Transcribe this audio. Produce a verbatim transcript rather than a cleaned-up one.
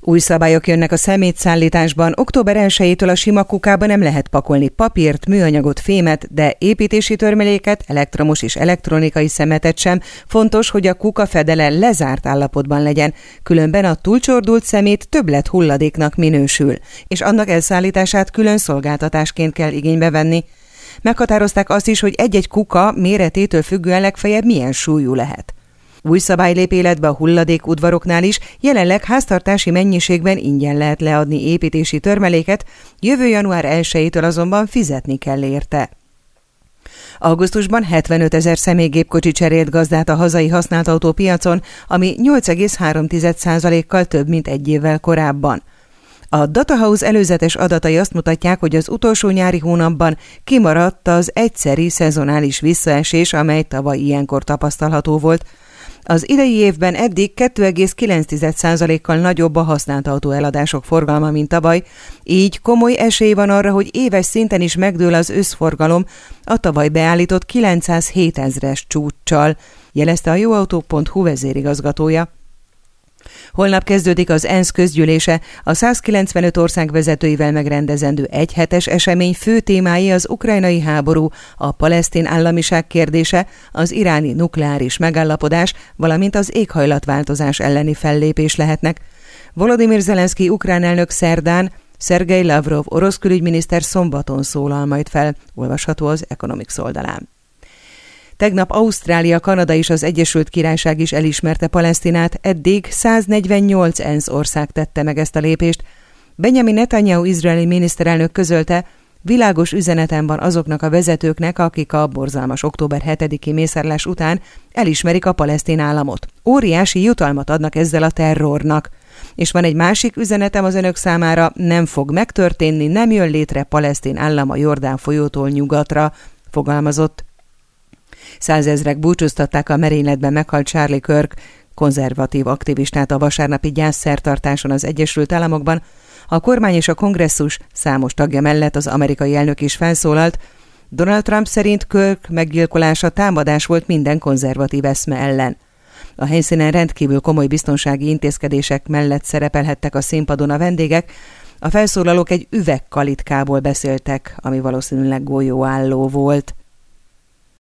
Új szabályok jönnek a szemétszállításban. október elsejétől a sima kukába nem lehet pakolni papírt, műanyagot, fémet, de építési törmeléket, elektromos és elektronikai szemetet sem. Fontos, hogy a kuka fedele lezárt állapotban legyen, különben a túlcsordult szemét többlet hulladéknak minősül, és annak elszállítását külön szolgáltatásként kell igénybe venni. Meghatározták azt is, hogy egy-egy kuka méretétől függően legfeljebb milyen súlyú lehet. Új szabály lép életbe a hulladékudvaroknál is, jelenleg háztartási mennyiségben ingyen lehet leadni építési törmeléket, jövő január elsejétől azonban fizetni kell érte. Augusztusban hetvenötezer személygépkocsi cserélt gazdát a hazai használt autópiacon, ami nyolc egész három százalékkal több, mint egy évvel korábban. A Datahouse előzetes adatai azt mutatják, hogy az utolsó nyári hónapban kimaradt az egyszeri szezonális visszaesés, amely tavaly ilyenkor tapasztalható volt. Az idei évben eddig két egész kilenc százalékkal nagyobb a használt autó eladások forgalma, mint tavaly, így komoly esély van arra, hogy éves szinten is megdől az összforgalom a tavaly beállított kilencszázhétezres csúccsal, jelezte a jóautó pont hu vezérigazgatója. Holnap kezdődik az ENSZ közgyűlése, a százkilencvenöt ország vezetőivel megrendezendő egyhetes esemény fő témái az ukrajnai háború, a palesztin államiság kérdése, az iráni nukleáris megállapodás, valamint az éghajlatváltozás elleni fellépés lehetnek. Volodymyr Zelenszky ukrán elnök szerdán, Szergej Lavrov orosz külügyminiszter szombaton szólal majd fel, olvasható az Economics oldalán. Tegnap Ausztrália, Kanada és az Egyesült Királyság is elismerte Palesztinát, eddig száznegyvennyolc ENSZ ország tette meg ezt a lépést. Benjamin Netanyahu izraeli miniszterelnök közölte, világos üzenetem van azoknak a vezetőknek, akik a borzalmas október hetediki mészárlás után elismerik a palesztin államot. Óriási jutalmat adnak ezzel a terrornak. És van egy másik üzenetem az önök számára, nem fog megtörténni, nem jön létre palesztin állam a Jordán folyótól nyugatra, fogalmazott. Százezrek búcsúztatták a merényletben meghalt Charlie Kirk, konzervatív aktivistát a vasárnapi gyászszertartáson az Egyesült Államokban. A kormány és a kongresszus számos tagja mellett az amerikai elnök is felszólalt. Donald Trump szerint Kirk meggyilkolása támadás volt minden konzervatív eszme ellen. A helyszínen rendkívül komoly biztonsági intézkedések mellett szerepelhettek a színpadon a vendégek. A felszólalók egy üvegkalitkából beszéltek, ami valószínűleg golyóálló volt.